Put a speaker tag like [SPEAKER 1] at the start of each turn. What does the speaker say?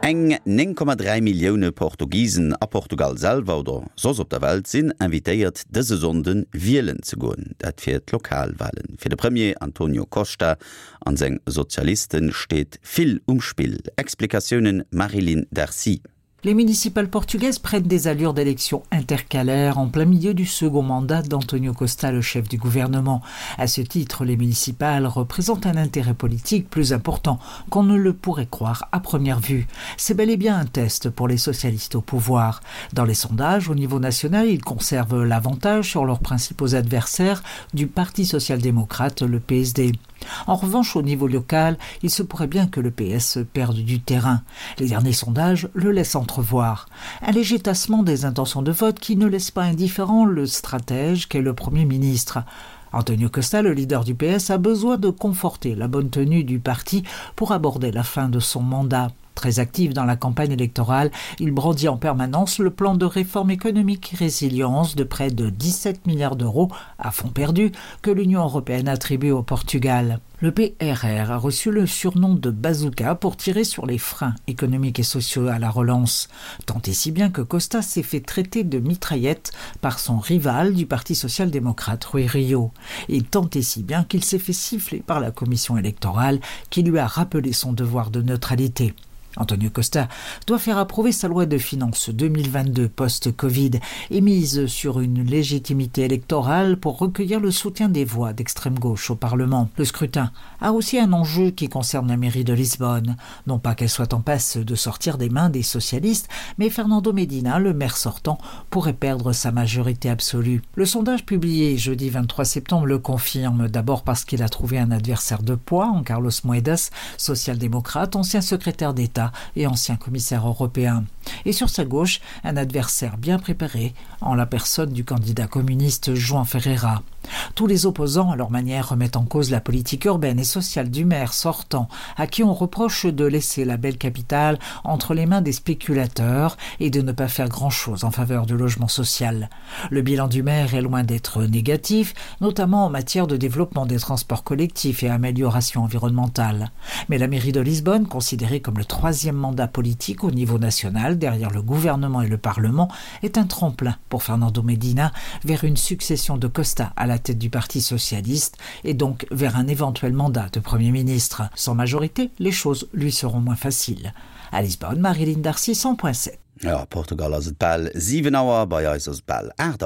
[SPEAKER 1] Eng 9,3 Millioune Portugiesen a Portugal selber oder sos op der Welt sinn invitéiert dëse Sonden Wielen ze goen, dat fir d Lokalwahlen. Fir de Premier Antonio Costa an seng Sozialisten steet vill Umspiel. Explikationen Marilyn Darcy.
[SPEAKER 2] Les municipales portugaises prennent des allures d'élections intercalaires en plein milieu du second mandat d'Antonio Costa, le chef du gouvernement. À ce titre, les municipales représentent un intérêt politique plus important qu'on ne le pourrait croire à première vue. C'est bel et bien un test pour les socialistes au pouvoir. Dans les sondages, au niveau national, ils conservent l'avantage sur leurs principaux adversaires du Parti social-démocrate, le PSD. En revanche, au niveau local, il se pourrait bien que le PS perde du terrain. Les derniers sondages le laissent entrevoir. Un léger tassement des intentions de vote qui ne laisse pas indifférent le stratège qu'est le Premier ministre. Antonio Costa, le leader du PS, a besoin de conforter la bonne tenue du parti pour aborder la fin de son mandat. Très actif dans la campagne électorale, il brandit en permanence le plan de réforme économique et résilience de près de 17 milliards d'euros à fonds perdus que l'Union européenne attribue au Portugal. Le PRR a reçu le surnom de bazooka pour tirer sur les freins économiques et sociaux à la relance, tant et si bien que Costa s'est fait traiter de mitraillette par son rival du Parti social-démocrate, Rui Rio, et tant et si bien qu'il s'est fait siffler par la commission électorale qui lui a rappelé son devoir de neutralité. Antonio Costa doit faire approuver sa loi de finances 2022 post-Covid et mise sur une légitimité électorale pour recueillir le soutien des voix d'extrême gauche au Parlement. Le scrutin a aussi un enjeu qui concerne la mairie de Lisbonne. Non pas qu'elle soit en passe de sortir des mains des socialistes, mais Fernando Medina, le maire sortant, pourrait perdre sa majorité absolue. Le sondage publié jeudi 23 septembre le confirme, d'abord parce qu'il a trouvé un adversaire de poids en Carlos Moedas, social-démocrate, ancien secrétaire d'État et ancien commissaire européen. Et sur sa gauche, un adversaire bien préparé, en la personne du candidat communiste João Ferreira. Tous les opposants, à leur manière, remettent en cause la politique urbaine et sociale du maire sortant, à qui on reproche de laisser la belle capitale entre les mains des spéculateurs et de ne pas faire grand-chose en faveur du logement social. Le bilan du maire est loin d'être négatif, notamment en matière de développement des transports collectifs et amélioration environnementale. Mais la mairie de Lisbonne, considérée comme le troisième mandat politique au niveau national, derrière le gouvernement et le Parlement, est un tremplin pour Fernando Medina vers une succession de Costa à la tête du Parti socialiste et donc vers un éventuel mandat de Premier ministre. Sans majorité, les choses lui seront moins faciles. À Lisbonne, Marilyn Darcy, 100.7.
[SPEAKER 1] Ja, Portugal as het bal 7 Auer, bei uns as bal 8